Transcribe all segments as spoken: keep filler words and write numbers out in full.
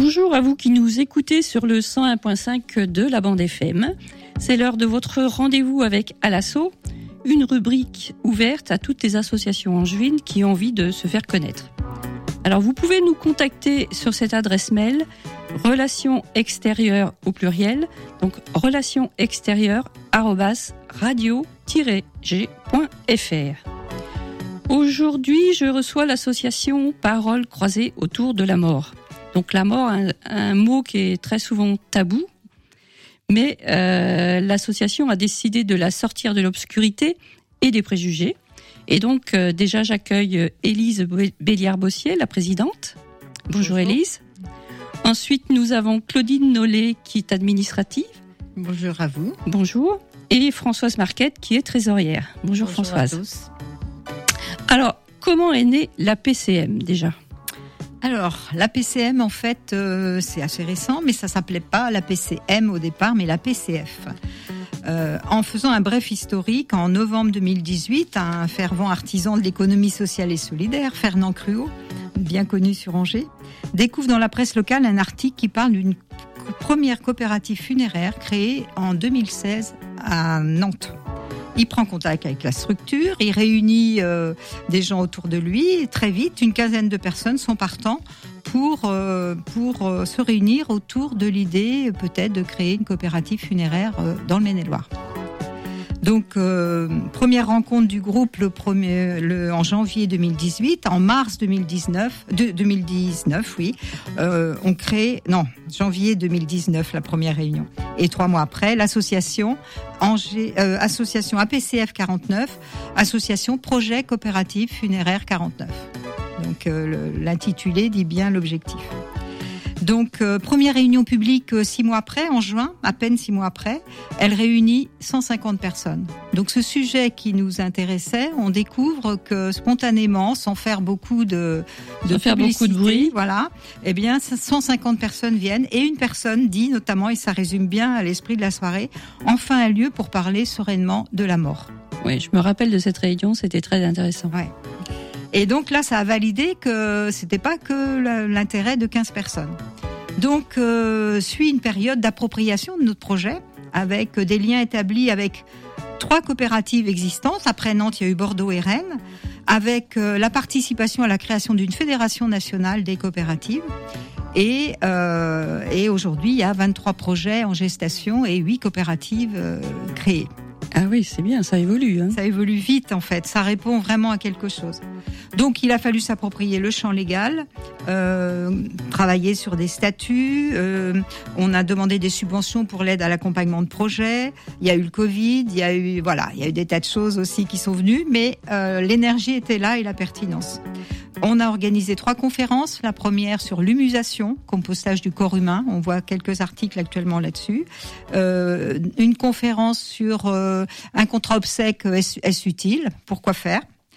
Bonjour à vous qui nous écoutez sur le cent un virgule cinq de la bande F M. C'est l'heure de votre rendez-vous avec Alasso, une rubrique ouverte à toutes les associations angevines qui ont envie de se faire connaître. Alors vous pouvez nous contacter sur cette adresse mail relations extérieures au pluriel, donc relations extérieures arobase radio tiret g point f r. Aujourd'hui, je reçois l'association Paroles croisées autour de la mort. Donc la mort, un, un mot qui est très souvent tabou, mais euh, l'association a décidé de la sortir de l'obscurité et des préjugés. Et donc euh, déjà j'accueille Élise Béliard-Bossier, la présidente. Bonjour, Bonjour Élise. Ensuite nous avons Claudine Nollet qui est administrative. Bonjour à vous. Bonjour. Et Françoise Marquette qui est trésorière. Bonjour, Bonjour Françoise. À tous. Alors, comment est née la P C M déjà ? Alors, la P C M, en fait, euh, c'est assez récent, mais ça s'appelait pas la P C M au départ, mais la P C F. Euh, en faisant un bref historique, en novembre deux mille dix-huit, un fervent artisan de l'économie sociale et solidaire, Fernand Cruot, bien connu sur Angers, découvre dans la presse locale un article qui parle d'une première coopérative funéraire créée en deux mille seize à Nantes. Il prend contact avec la structure, il réunit euh, des gens autour de lui et très vite, une quinzaine de personnes sont partants pour, euh, pour euh, se réunir autour de l'idée peut-être de créer une coopérative funéraire euh, dans le Maine-et-Loire. Donc, euh, première rencontre du groupe le premier, le, en janvier deux mille dix-huit. En mars deux mille dix-neuf, de, deux mille dix-neuf, oui, euh, on crée, non, janvier deux mille dix-neuf, la première réunion. Et trois mois après, l'association Angers, euh, association A P C F quarante-neuf, association Projet Coopérative Funéraire quarante-neuf. Donc, euh, le, l'intitulé dit bien l'objectif. Donc, euh, première réunion publique euh, six mois après, en juin, à peine six mois après, elle réunit cent cinquante personnes. Donc, ce sujet qui nous intéressait, on découvre que spontanément, sans faire beaucoup de, de sans faire beaucoup de bruit, voilà, eh bien, cent cinquante personnes viennent et une personne dit notamment, et ça résume bien à l'esprit de la soirée, enfin un lieu pour parler sereinement de la mort. Oui, je me rappelle de cette réunion, c'était très intéressant. Ouais. Et donc là, ça a validé que c'était pas que l'intérêt de quinze personnes. Donc, euh, suit une période d'appropriation de notre projet avec des liens établis avec trois coopératives existantes. Après Nantes, il y a eu Bordeaux et Rennes, avec euh, la participation à la création d'une fédération nationale des coopératives. Et, euh, et aujourd'hui, il y a vingt-trois projets en gestation et huit coopératives euh, créées. Ah oui, c'est bien, ça évolue. Hein. Ça évolue vite, en fait. Ça répond vraiment à quelque chose. Donc, il a fallu s'approprier le champ légal, euh, travailler sur des statuts. Euh, on a demandé des subventions pour l'aide à l'accompagnement de projets. Il y a eu le Covid, il y a eu, voilà, il y a eu des tas de choses aussi qui sont venues, mais euh, l'énergie était là et la pertinence. On a organisé trois conférences. La première sur l'humusation, compostage du corps humain. On voit quelques articles actuellement là-dessus. Euh, une conférence sur euh, un contrat obsèque, est-ce, est-ce utile ? Pourquoi faire ?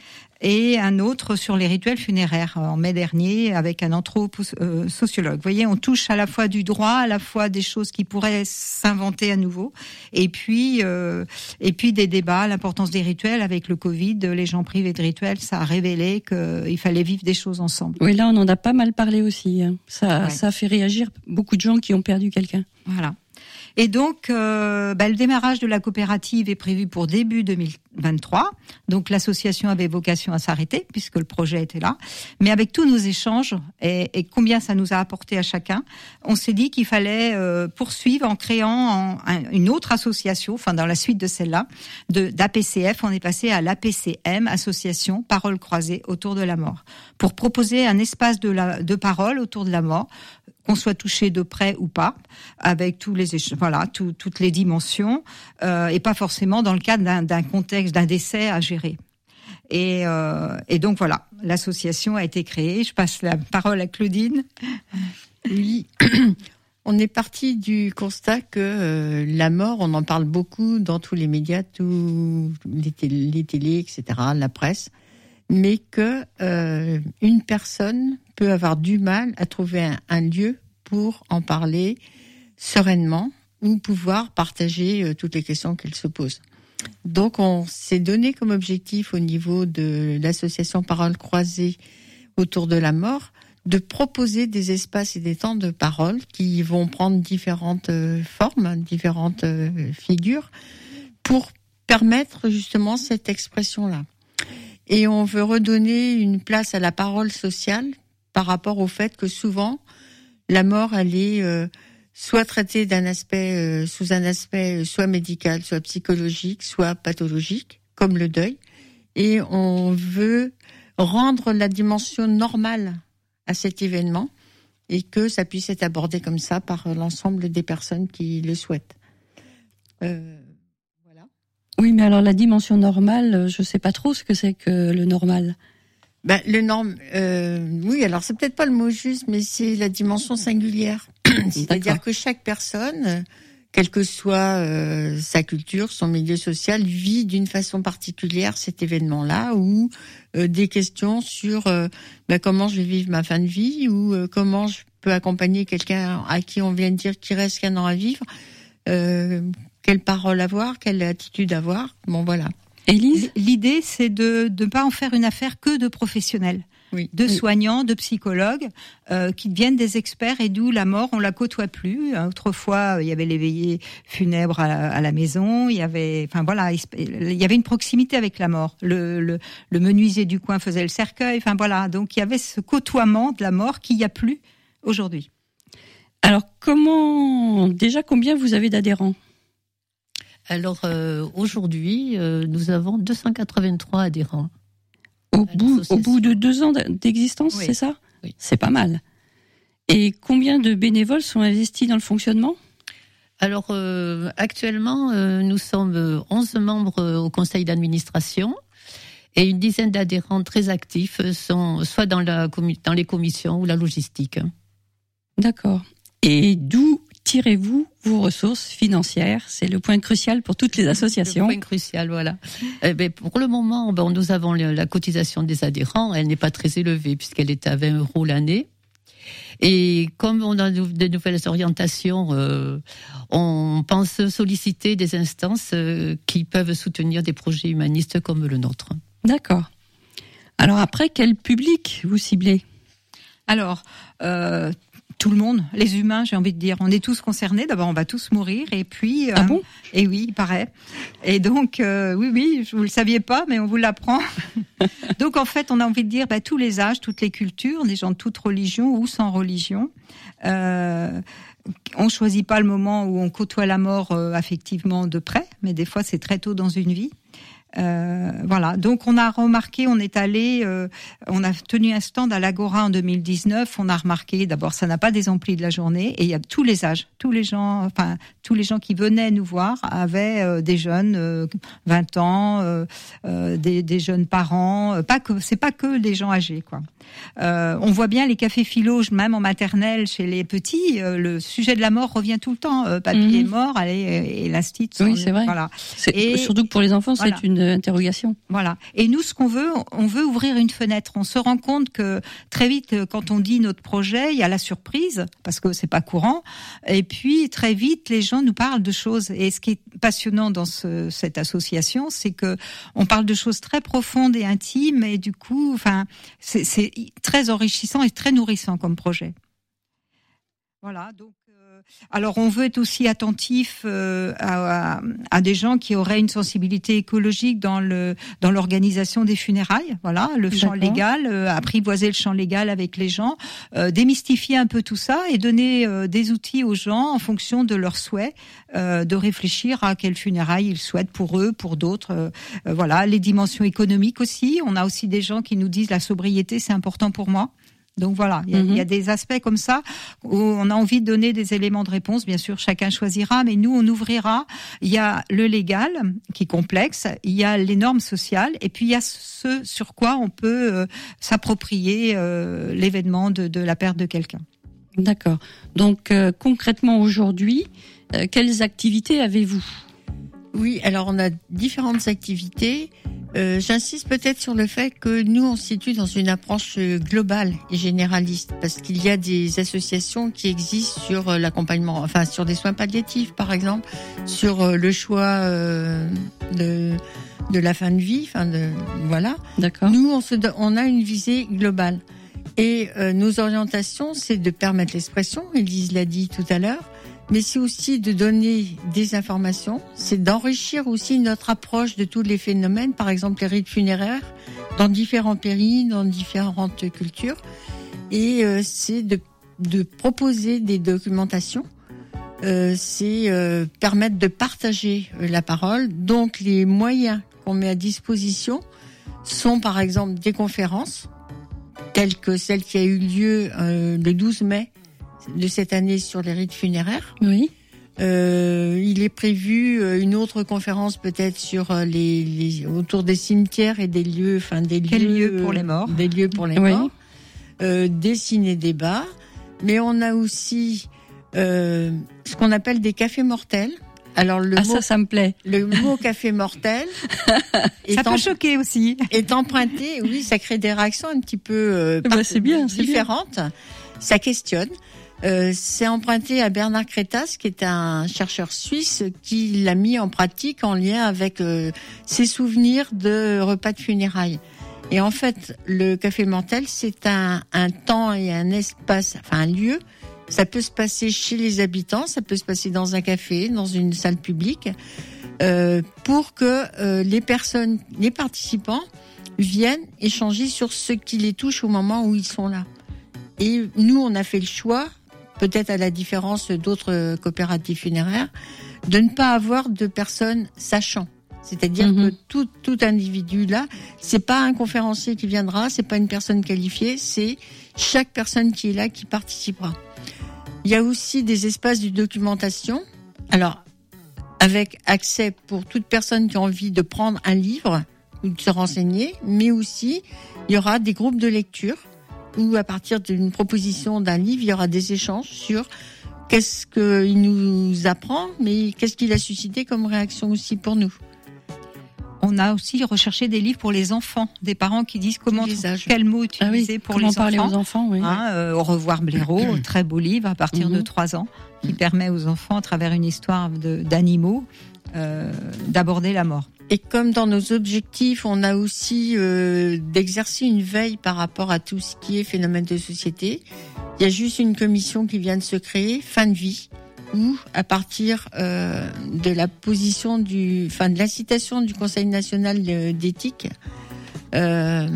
Et un autre sur les rituels funéraires en mai dernier avec un anthropo-sociologue. Vous voyez, on touche à la fois du droit, à la fois des choses qui pourraient s'inventer à nouveau, et puis euh, et puis des débats, l'importance des rituels avec le Covid, les gens privés de rituels, ça a révélé qu'il fallait vivre des choses ensemble. Oui, là on en a pas mal parlé aussi. Hein. Ça, ouais. ça a fait réagir beaucoup de gens qui ont perdu quelqu'un. Voilà. Et donc, euh, bah, le démarrage de la coopérative est prévu pour début deux mille vingt-trois. Donc, l'association avait vocation à s'arrêter puisque le projet était là. Mais avec tous nos échanges et, et combien ça nous a apporté à chacun, on s'est dit qu'il fallait euh, poursuivre en créant en, un, une autre association, enfin dans la suite de celle-là, de, d'A P C F. On est passé à l'A P C M, Association Paroles croisées autour de la mort, pour proposer un espace de, la, de parole autour de la mort, qu'on soit touché de près ou pas, avec tous les voilà, tout, toutes les dimensions, euh, et pas forcément dans le cadre d'un, d'un contexte, d'un décès à gérer. Et, euh, et donc voilà, l'association a été créée. Je passe la parole à Claudine. Oui, on est parti du constat que euh, la mort, on en parle beaucoup dans tous les médias, tous les télé, les télés, et cetera, la presse, mais que euh, une personne peut avoir du mal à trouver un, un lieu pour en parler sereinement ou pouvoir partager euh, toutes les questions qu'elle se pose. Donc, on s'est donné comme objectif au niveau de l'association Paroles croisées autour de la mort de proposer des espaces et des temps de parole qui vont prendre différentes formes, différentes figures, pour permettre justement cette expression-là. Et on veut redonner une place à la parole sociale par rapport au fait que souvent, la mort, elle est euh, soit traitée d'un aspect, euh, sous un aspect soit médical, soit psychologique, soit pathologique, comme le deuil. Et on veut rendre la dimension normale à cet événement et que ça puisse être abordé comme ça par l'ensemble des personnes qui le souhaitent. Euh, voilà. Oui, mais alors la dimension normale, je ne sais pas trop ce que c'est que le normal. Ben, le norme, euh, oui, alors c'est peut-être pas le mot juste, mais c'est la dimension singulière. C'est-à-dire D'accord. que chaque personne, quelle que soit euh, sa culture, son milieu social, vit d'une façon particulière cet événement-là, ou euh, des questions sur euh, ben, comment je vais vivre ma fin de vie, ou euh, comment je peux accompagner quelqu'un à qui on vient de dire qu'il reste qu'un an à vivre, euh, quelle parole avoir, quelle attitude avoir. Bon, voilà. Élise ? L'idée, c'est de ne pas en faire une affaire que de professionnels. Oui, de oui. soignants, de psychologues, euh, qui deviennent des experts et d'où la mort, on la côtoie plus. Autrefois, il y avait les veillées funèbres à la, à la maison, il y avait, enfin voilà, il y avait une proximité avec la mort. Le, le, le menuisier du coin faisait le cercueil, enfin voilà. Donc il y avait ce côtoiement de la mort qu'il n'y a plus aujourd'hui. Alors comment, déjà combien vous avez d'adhérents ? Alors euh, aujourd'hui, euh, nous avons deux cent quatre-vingt-trois adhérents. Au bout, au bout de deux ans d'existence, oui. c'est ça ? Oui. C'est pas mal. Et combien de bénévoles sont investis dans le fonctionnement ? Alors euh, actuellement, euh, nous sommes onze membres au conseil d'administration et une dizaine d'adhérents très actifs sont soit dans, la, dans les commissions ou la logistique. D'accord. Et d'où tirez-vous vos ressources financières ? C'est le point crucial pour toutes les associations. Le point crucial, voilà. Eh ben, pour le moment, bon, nous avons la cotisation des adhérents. Elle n'est pas très élevée puisqu'elle est à vingt euros l'année. Et comme on a de nouvelles orientations, euh, on pense solliciter des instances euh, qui peuvent soutenir des projets humanistes comme le nôtre. D'accord. Alors après, quel public vous ciblez ? Alors, euh, tout le monde, les humains, j'ai envie de dire. On est tous concernés. D'abord, on va tous mourir. Et puis, ah euh, bon ? Et oui, il paraît. Et donc, euh, oui, oui, vous le saviez pas, mais on vous l'apprend. Donc, en fait, on a envie de dire, bah, tous les âges, toutes les cultures, des gens de toute religion ou sans religion. Euh, on choisit pas le moment où on côtoie la mort euh, affectivement de près, mais des fois, c'est très tôt dans une vie. Euh, voilà, donc on a remarqué, on est allé, euh, on a tenu un stand à l'Agora en deux mille dix-neuf. On a remarqué, d'abord, ça n'a pas des amplis de la journée, et il y a tous les âges, tous les gens, enfin tous les gens qui venaient nous voir avaient euh, des jeunes, euh, vingt ans, euh, euh, des, des jeunes parents, euh, pas que, c'est pas que des gens âgés, quoi. Euh, on voit bien les cafés philo, même en maternelle chez les petits, euh, le sujet de la mort revient tout le temps. Euh, papy mmh. est mort, allez, et l'instit. Oui, c'est vrai. Voilà. C'est, et surtout que pour les enfants, voilà. c'est une interrogation. Voilà. Et nous, ce qu'on veut, on veut ouvrir une fenêtre. On se rend compte que très vite, quand on dit notre projet, il y a la surprise parce que c'est pas courant. Et puis très vite, les gens nous parlent de choses. Et ce qui est passionnant dans ce, cette association, c'est que on parle de choses très profondes et intimes. Et du coup, enfin, c'est, c'est très enrichissant et très nourrissant comme projet. Voilà. Donc. Alors, on veut être aussi attentif euh, à, à, à des gens qui auraient une sensibilité écologique dans le dans l'organisation des funérailles. Voilà, le champ D'accord. légal, euh, apprivoiser le champ légal avec les gens, euh, démystifier un peu tout ça et donner euh, des outils aux gens en fonction de leurs souhaits, euh, de réfléchir à quelles funérailles ils souhaitent pour eux, pour d'autres. Euh, euh, voilà, les dimensions économiques aussi. On a aussi des gens qui nous disent la sobriété, c'est important pour moi. Donc voilà, il y, mm-hmm. y a des aspects comme ça où on a envie de donner des éléments de réponse. Bien sûr, chacun choisira, mais nous, on ouvrira. Il y a le légal qui est complexe, il y a les normes sociales, et puis il y a ce sur quoi on peut euh, s'approprier euh, l'événement de, de la perte de quelqu'un. D'accord. Donc euh, concrètement aujourd'hui, euh, quelles activités avez-vous ? Oui, alors on a différentes activités. Euh, j'insiste peut-être sur le fait que nous, on se situe dans une approche globale et généraliste, parce qu'il y a des associations qui existent sur l'accompagnement, enfin sur des soins palliatifs, par exemple, sur le choix euh, de de la fin de vie, enfin de voilà. D'accord. Nous, on se, on a une visée globale. Et euh, nos orientations, c'est de permettre l'expression, Élise l'a dit tout à l'heure, mais c'est aussi de donner des informations, c'est d'enrichir aussi notre approche de tous les phénomènes, par exemple les rites funéraires, dans différents pays, dans différentes cultures, et euh, c'est de, de proposer des documentations, euh, c'est euh, permettre de partager la parole. Donc les moyens qu'on met à disposition sont par exemple des conférences, telles que celle qui a eu lieu euh, le douze mai de cette année sur les rites funéraires. Oui. Euh, il est prévu une autre conférence peut-être sur les, les autour des cimetières et des lieux, enfin des Quel lieux lieu pour les morts. des lieux pour les Oui. morts. Euh, des ciné-débats, mais on a aussi euh, ce qu'on appelle des cafés mortels. Alors le Ah, mot, ça, ça me plaît. le mot café mortel est, Ça peut en- choquer aussi. est emprunté. Oui, ça crée des réactions un petit peu euh, Eh ben, c'est bien, c'est bien. différentes. Ça questionne. Euh, c'est emprunté à Bernard Crétas, qui est un chercheur suisse qui l'a mis en pratique en lien avec euh, ses souvenirs de repas de funérailles. Et en fait, le café mortel, c'est un, un temps et un espace, enfin un lieu. Ça peut se passer chez les habitants, ça peut se passer dans un café, dans une salle publique, euh, pour que euh, les personnes, les participants viennent échanger sur ce qui les touche au moment où ils sont là. Et nous, on a fait le choix, peut-être à la différence d'autres coopératives funéraires, de ne pas avoir de personnes sachant. C'est-à-dire Mhm. que tout, tout individu là, c'est pas un conférencier qui viendra, c'est pas une personne qualifiée, c'est chaque personne qui est là qui participera. Il y a aussi des espaces de documentation. Alors, avec accès pour toute personne qui a envie de prendre un livre ou de se renseigner, mais aussi il y aura des groupes de lecture où à partir d'une proposition d'un livre, il y aura des échanges sur qu'est-ce qu'il nous apprend, mais qu'est-ce qu'il a suscité comme réaction aussi pour nous. On a aussi recherché des livres pour les enfants, des parents qui disent comment, les âges. quel mot Ah oui, utiliser pour comment les parler enfants. aux enfants, oui. Hein, euh, Au revoir Blaireau, très beau livre à partir de Mhm. trois ans, qui permet aux enfants, à travers une histoire de- d'animaux, euh, d'aborder la mort. Et comme dans nos objectifs, on a aussi euh, d'exercer une veille par rapport à tout ce qui est phénomène de société. Il y a juste une commission qui vient de se créer, fin de vie, où à partir euh, de la position du, enfin de l'incitation du Conseil national de- d'éthique, euh,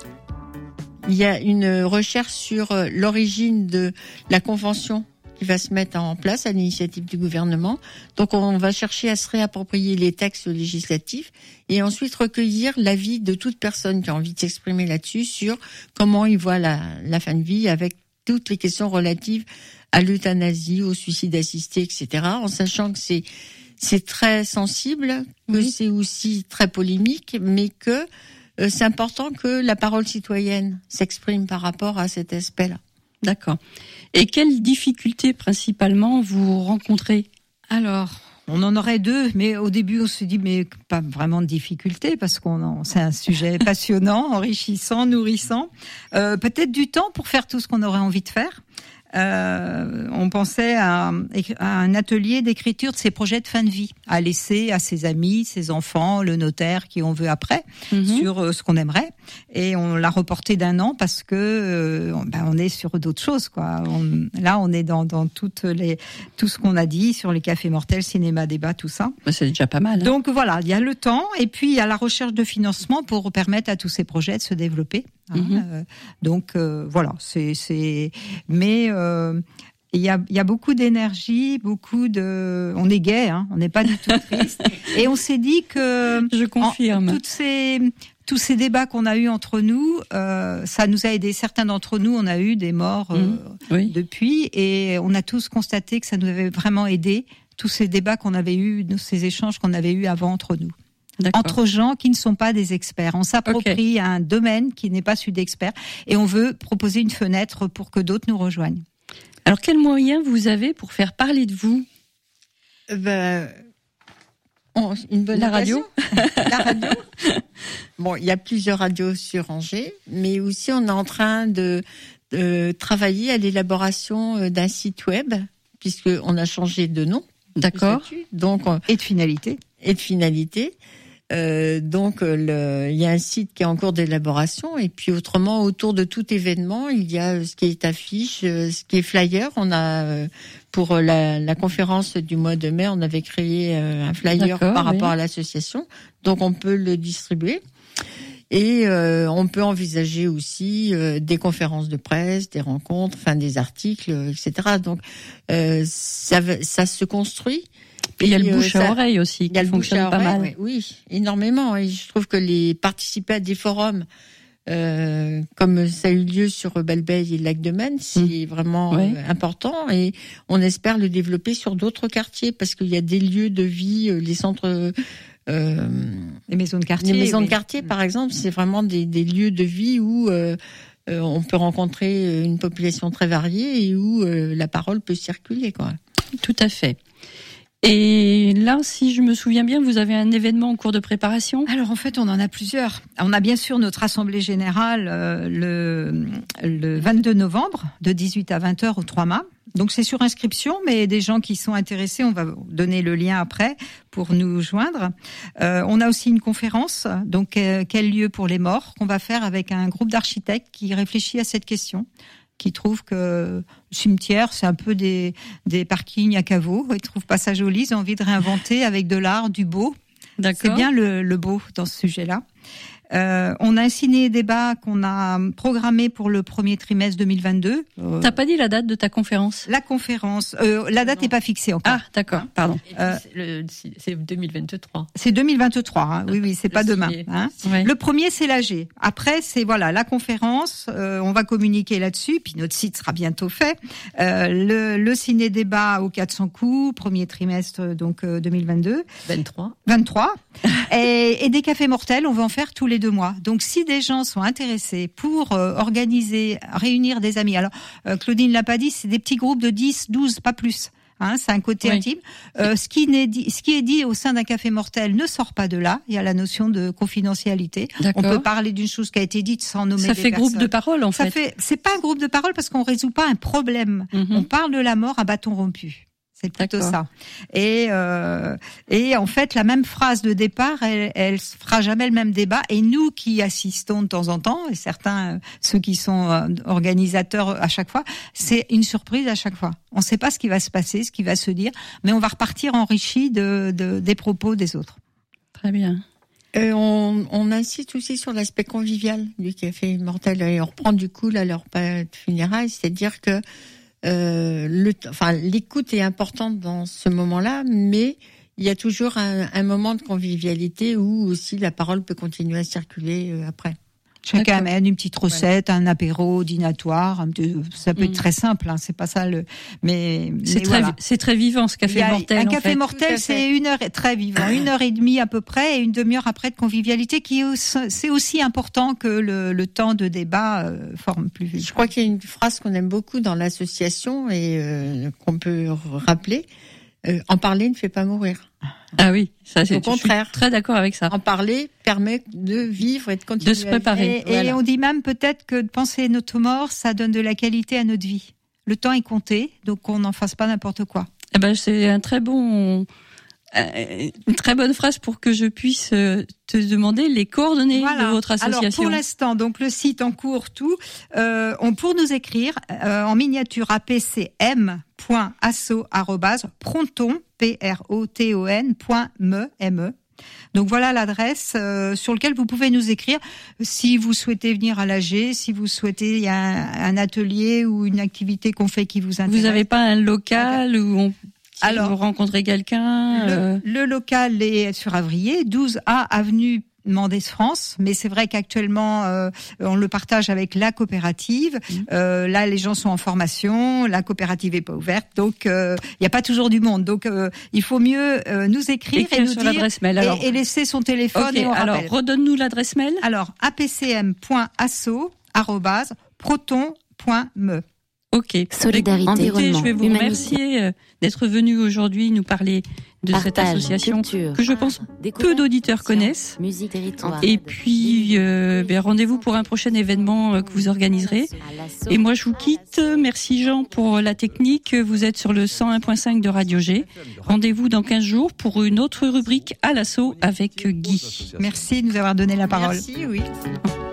il y a une recherche sur euh, l'origine de la convention qui va se mettre en place à l'initiative du gouvernement. Donc on va chercher à se réapproprier les textes législatifs et ensuite recueillir l'avis de toute personne qui a envie de s'exprimer là-dessus sur comment il voit la, la fin de vie avec toutes les questions relatives à l'euthanasie, au suicide assisté, et cetera. En sachant que c'est c'est très sensible, que Oui. c'est aussi très polémique, mais que euh, c'est important que la parole citoyenne s'exprime par rapport à cet aspect-là. D'accord. Et quelles difficultés principalement vous rencontrez? Alors, on en aurait deux, mais au début on se dit mais pas vraiment de difficulté parce qu'on en- c'est un sujet passionnant, enrichissant, nourrissant. Euh, peut-être du temps pour faire tout ce qu'on aurait envie de faire. Euh, on pensait à, à un atelier d'écriture de ses projets de fin de vie, à laisser à ses amis, ses enfants, le notaire qui on veut après, Mhm. sur euh, ce qu'on aimerait. Et on l'a reporté d'un an parce que euh, on- ben, on est sur d'autres choses, quoi. On- là, on est dans, dans toutes les, tout ce qu'on a dit sur les cafés mortels, cinéma, débat, tout ça. Bah, c'est déjà pas mal. hein. Donc voilà, il y a le temps et puis il y a la recherche de financement pour permettre à tous ces projets de se développer. hein. Mhm. Euh, donc euh, voilà, c'est c'est. Mais euh, il y a il y a beaucoup d'énergie, beaucoup de. On est gai, hein, on n'est pas du tout triste. Et on s'est dit que Je en- confirme. toutes ces tous ces débats qu'on a eus entre nous, euh, ça nous a aidé. Certains d'entre nous, on a eu des morts euh, Mhm. Oui. depuis, et on a tous constaté que ça nous avait vraiment aidé. Tous ces débats qu'on avait eus, ces échanges qu'on avait eus avant entre nous, D'accord. entre gens qui ne sont pas des experts. On s'approprie un domaine qui n'est pas celui d'experts, et on veut proposer une fenêtre pour que d'autres nous rejoignent. Alors, quels moyens vous avez pour faire parler de vous? Euh, ben, on- une bonne La occasion. La radio. Bon, il y a plusieurs radios sur Angers, mais aussi on est en train de, de travailler à l'élaboration euh, d'un site web, puisque on a changé de nom. de D'accord. statut, donc on- Et de finalité. et de finalité. Euh, donc, le, il y a un site qui est en cours d'élaboration. Et puis, autrement, autour de tout événement, il y a ce qui est affiche, ce qui est flyer. On a, pour la, la conférence du mois de mai, on avait créé un flyer D'accord, par rapport oui. à l'association. Donc, on peut le distribuer. Et euh, on peut envisager aussi euh, des conférences de presse, des rencontres, enfin des articles, et cetera. Donc euh, ça, ça se construit. Et il y a le bouche euh, ça, à oreille aussi qui fonctionne pas oreille, mal. Oui, oui, énormément. Et je trouve que les participer à des forums euh, comme ça a eu lieu sur Balbeil et le lac de Maine, c'est mmh. vraiment ouais. euh, important. Et on espère le développer sur d'autres quartiers parce qu'il y a des lieux de vie, euh, les centres. Euh, les maisons de quartier. Les maisons oui. de quartier, par exemple, c'est vraiment des, des lieux de vie où euh, euh, on peut rencontrer une population très variée et où euh, la parole peut circuler, quoi. Tout à fait. Et là, si je me souviens bien, vous avez un événement en cours de préparation ? Alors en fait, on en a plusieurs. On a bien sûr notre assemblée générale euh, le, le vingt-deux novembre, de dix-huit à vingt heures au trois mâts. Donc c'est sur inscription, mais des gens qui sont intéressés, on va donner le lien après pour nous joindre. Euh, on a aussi une conférence, donc euh, quel lieu pour les morts, qu'on va faire avec un groupe d'architectes qui réfléchit à cette question, qui trouvent que le cimetière, c'est un peu des, des parkings à caveaux. Ils trouvent pas ça joli, ils ont envie de réinventer avec de l'art, du beau. D'accord. C'est bien le, le beau dans ce sujet-là. Euh, on a un ciné-débat qu'on a programmé pour le premier trimestre deux mille vingt-deux. Euh, T'as pas dit la date de ta conférence ? La conférence, euh, la date n'est pas fixée encore. Ah, d'accord, pardon. Euh, le, c'est deux mille vingt-trois. C'est deux mille vingt-trois, hein. Oui, oui, c'est pas demain. Hein. Ouais. Le premier, c'est l'A G. Après, c'est voilà la conférence. Euh, on va communiquer là-dessus, puis notre site sera bientôt fait. Euh, le, le ciné-débat au quatre cents coups, premier trimestre donc euh, deux mille vingt-deux. vingt-trois. vingt-trois. et, et des cafés mortels, on va en faire tous les deux mois. Donc, si des gens sont intéressés pour euh, organiser, réunir des amis. Alors, euh, Claudine l'a pas dit, c'est des petits groupes de dix, douze, pas plus. Hein, c'est un côté oui. intime. Euh, ce qui n'est dit, ce qui est dit au sein d'un café mortel ne sort pas de là. Il y a la notion de confidentialité. D'accord. On peut parler d'une chose qui a été dite sans nommer. Ça des fait personnes. Groupe de parole, en Ça fait. fait. C'est pas un groupe de parole parce qu'on résout pas un problème. Mm-hmm. On parle de la mort à bâton rompu. C'est plutôt D'accord. ça. Et euh, et en fait, la même phrase de départ, elle, elle fera jamais le même débat. Et nous qui assistons de temps en temps, et certains, ceux qui sont organisateurs à chaque fois, c'est une surprise à chaque fois. On ne sait pas ce qui va se passer, ce qui va se dire, mais on va repartir enrichi de, de des propos des autres. Très bien. Euh, on, on insiste aussi sur l'aspect convivial du café mortel et on reprend du coup là leur pas de funérailles, c'est-à-dire que Euh, le, enfin, l'écoute est importante dans ce moment-là, mais il y a toujours un, un moment de convivialité où aussi la parole peut continuer à circuler euh, après. Chacun amène une petite recette, voilà. Un apéro dînatoire. Ça peut être mmh. très simple, hein, c'est pas ça le. Mais c'est mais très, voilà. c'est très vivant ce café a, mortel. Un en café fait. mortel, c'est une heure très vivant, une heure et demie à peu près, et une demi-heure après de convivialité, qui est aussi, c'est aussi important que le, le temps de débat euh, forme plus vite. Je crois qu'il y a une phrase qu'on aime beaucoup dans l'association et euh, qu'on peut rappeler. Euh, en parler ne fait pas mourir. Ah oui, ça c'est au contraire. Je suis très d'accord avec ça. En parler permet de vivre et de continuer de se préparer. Et, voilà. Et on dit même peut-être que de penser à notre mort, ça donne de la qualité à notre vie. Le temps est compté, donc on n'en fasse pas n'importe quoi. Eh ben c'est un très bon, euh, une très bonne phrase pour que je puisse te demander les coordonnées voilà. de votre association. Alors pour l'instant, donc le site en cours, tout, euh, on pour nous écrire euh, en miniature apcm point asso arobase pronton p r o t o n point m e. Donc voilà l'adresse euh, sur laquelle vous pouvez nous écrire si vous souhaitez venir à l'A G, si vous souhaitez il y a un, un atelier ou une activité qu'on fait qui vous intéresse. Vous n'avez pas un local où on si Alors, vous rencontrez quelqu'un le, euh... le local est sur Avrier, douze A avenue Mendès France, mais c'est vrai qu'actuellement euh, on le partage avec la coopérative. Mmh. Euh, là, les gens sont en formation, la coopérative est pas ouverte, donc il euh, y a pas toujours du monde. Donc euh, il faut mieux euh, nous écrire Écrire et nous sur dire l'adresse mail, alors. Et, et laisser son téléphone. Okay, et on alors rappelle. redonne-nous l'adresse mail. Alors apcm point asso arobase proton point me. Ok. Solidarité, Écoutez, environnement, je vais vous humanité. remercier euh, d'être venu aujourd'hui nous parler de cette Partage, association culture, que je pense peu d'auditeurs connaissent. Musique, territoire. Et puis, euh, ben, rendez-vous pour un prochain événement euh, que vous organiserez. Et moi, je vous quitte. Merci Jean pour la technique. Vous êtes sur le cent un virgule cinq de Radio G. Rendez-vous dans quinze jours pour une autre rubrique à l'assaut avec Guy. Merci de nous avoir donné la parole. Merci, oui.